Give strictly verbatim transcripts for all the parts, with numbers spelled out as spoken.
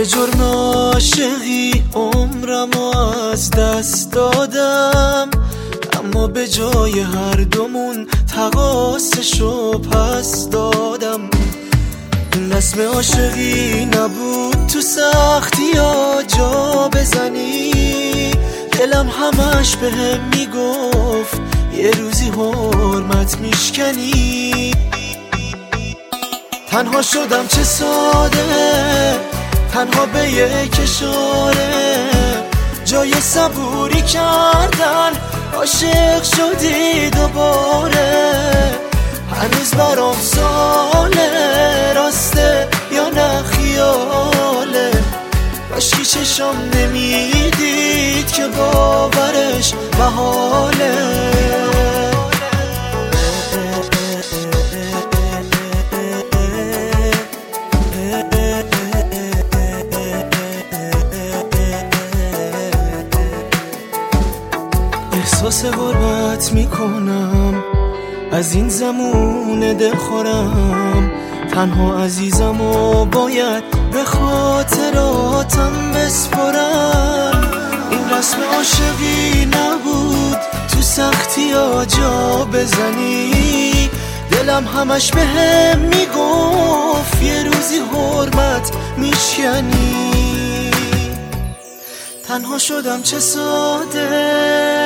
به جرم عاشقی عمرمو از دست دادم، اما به جای هر دومون تقاصشو پس دادم. این رسم عاشقی نبود تو سختی ها جا بزنی، دلم همش بهم میگفت یه روزی حرمت میشکنی. تنها شدم چه ساده، تنها به یک اشاره، جای صبوری کردن عاشق شدی دوباره. هنوز برام ساله راسته یا نه خیاله، کاشکی چشم نمیدید که باورش محاله. احساس غربت میکنم از این زمون دلخورم، تنها عزیزم و باید به خاطراتم بسپرم. این رسم عاشقی نبود تو سختی ها جا بزنی، دلم همش بهم میگفت یه روزی حرمت میشکنی. تنها شدم چه ساده،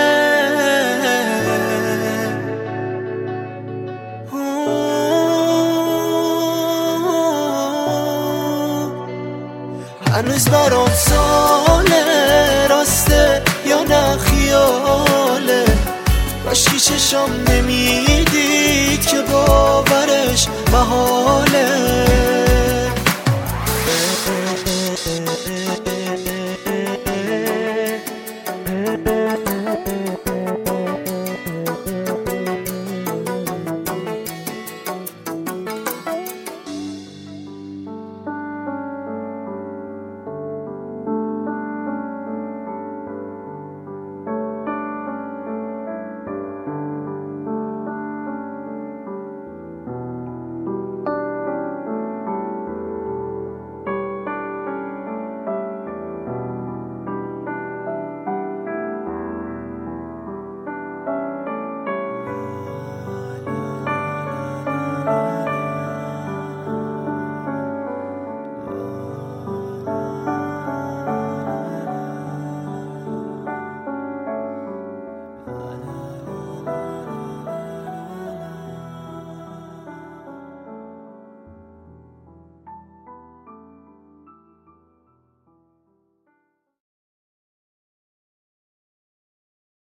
هنوز برام ساله راسته یا نه خیاله، کاشکی چشم نمیدید که باورش محاله.